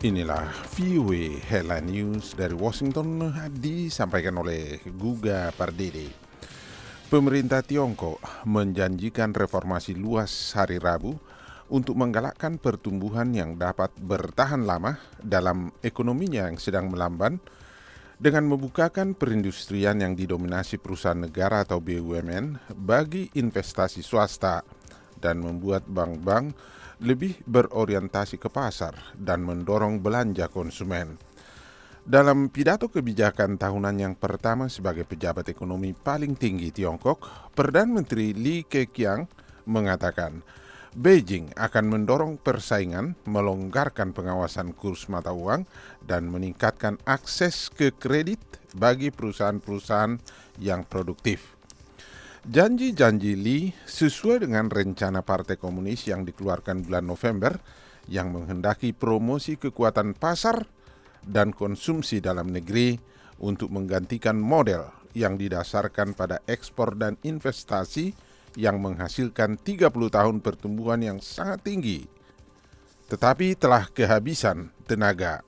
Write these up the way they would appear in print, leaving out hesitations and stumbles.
Inilah VOA Headline News dari Washington disampaikan oleh Guga Pardede. Pemerintah Tiongkok menjanjikan reformasi luas hari Rabu untuk menggalakkan pertumbuhan yang dapat bertahan lama dalam ekonominya yang sedang melamban dengan membukakan perindustrian yang didominasi perusahaan negara atau BUMN bagi investasi swasta dan membuat bank-bank lebih berorientasi ke pasar dan mendorong belanja konsumen. Dalam pidato kebijakan tahunan yang pertama sebagai pejabat ekonomi paling tinggi Tiongkok, Perdana Menteri Li Keqiang mengatakan Beijing akan mendorong persaingan, melonggarkan pengawasan kurs mata uang, dan meningkatkan akses ke kredit bagi perusahaan-perusahaan yang produktif. Janji-janji Li sesuai dengan rencana Partai Komunis yang dikeluarkan bulan November yang menghendaki promosi kekuatan pasar dan konsumsi dalam negeri untuk menggantikan model yang didasarkan pada ekspor dan investasi yang menghasilkan 30 tahun pertumbuhan yang sangat tinggi, tetapi telah kehabisan tenaga.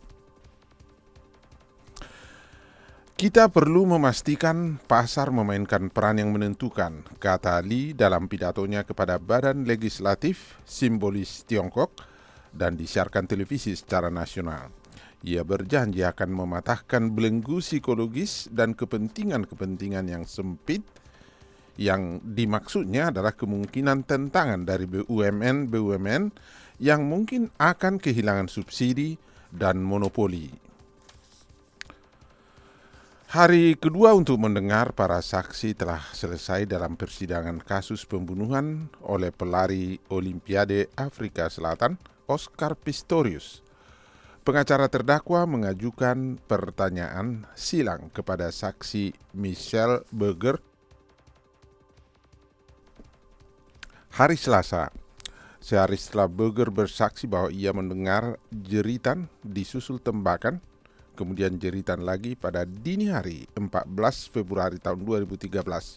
Kita perlu memastikan pasar memainkan peran yang menentukan, kata Li dalam pidatonya kepada Badan Legislatif Simbolis Tiongkok dan disiarkan televisi secara nasional. Ia berjanji akan mematahkan belenggu psikologis dan kepentingan-kepentingan yang sempit yang dimaksudnya adalah kemungkinan tentangan dari BUMN yang mungkin akan kehilangan subsidi dan monopoli. Hari kedua untuk mendengar para saksi telah selesai dalam persidangan kasus pembunuhan oleh pelari Olimpiade Afrika Selatan, Oscar Pistorius. Pengacara terdakwa mengajukan pertanyaan silang kepada saksi Michelle Berger hari Selasa, sehari setelah Berger bersaksi bahwa ia mendengar jeritan disusul tembakan, kemudian jeritan lagi pada dini hari 14 Februari tahun 2013.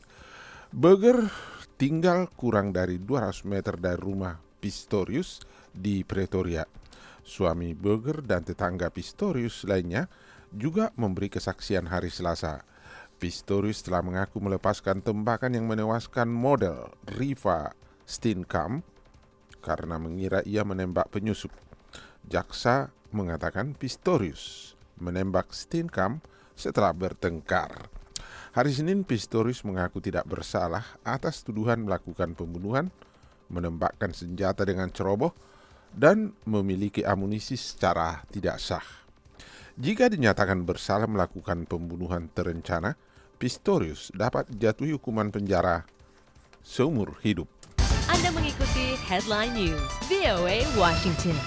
Berger tinggal kurang dari 200 meter dari rumah Pistorius di Pretoria. Suami Berger dan tetangga Pistorius lainnya juga memberi kesaksian hari Selasa. Pistorius telah mengaku melepaskan tembakan yang menewaskan model Riva Steenkamp karena mengira ia menembak penyusup. Jaksa mengatakan Pistorius menembak Steenkamp setelah bertengkar. Hari Senin, Pistorius mengaku tidak bersalah atas tuduhan melakukan pembunuhan, menembakkan senjata dengan ceroboh, dan memiliki amunisi secara tidak sah. Jika dinyatakan bersalah melakukan pembunuhan terencana, Pistorius dapat dijatuhi hukuman penjara seumur hidup. Anda mengikuti Headline News VOA Washington.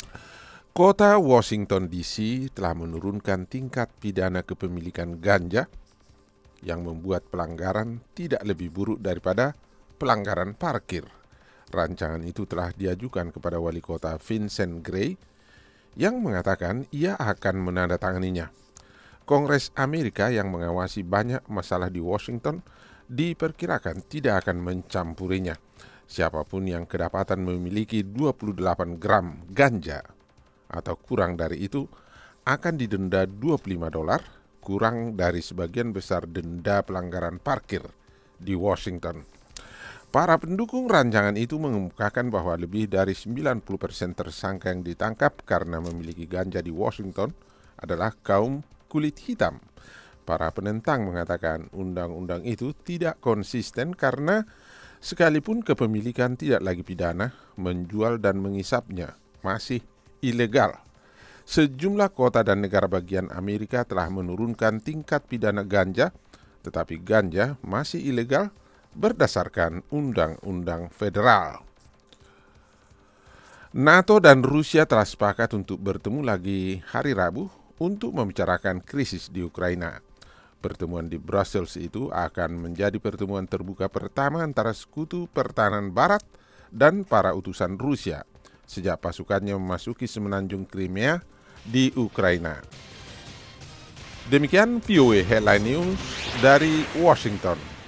Kota Washington DC telah menurunkan tingkat pidana kepemilikan ganja yang membuat pelanggaran tidak lebih buruk daripada pelanggaran parkir. Rancangan itu telah diajukan kepada wali kota Vincent Gray yang mengatakan ia akan menandatanganinya. Kongres Amerika yang mengawasi banyak masalah di Washington diperkirakan tidak akan mencampurinya. Siapapun yang kedapatan memiliki 28 gram ganja atau kurang dari itu akan didenda $25, kurang dari sebagian besar denda pelanggaran parkir di Washington. Para pendukung rancangan itu mengemukakan bahwa lebih dari 90% tersangka yang ditangkap karena memiliki ganja di Washington adalah kaum kulit hitam. Para penentang mengatakan undang-undang itu tidak konsisten karena sekalipun kepemilikan tidak lagi pidana, menjual dan mengisapnya masih ilegal. Sejumlah kota dan negara bagian Amerika telah menurunkan tingkat pidana ganja, tetapi ganja masih ilegal berdasarkan undang-undang federal. NATO dan Rusia telah sepakat untuk bertemu lagi hari Rabu untuk membicarakan krisis di Ukraina. Pertemuan di Brussels itu akan menjadi pertemuan terbuka pertama antara sekutu pertahanan Barat dan para utusan Rusia sejak pasukannya memasuki semenanjung Crimea di Ukraina. Demikian VOA Headline News dari Washington.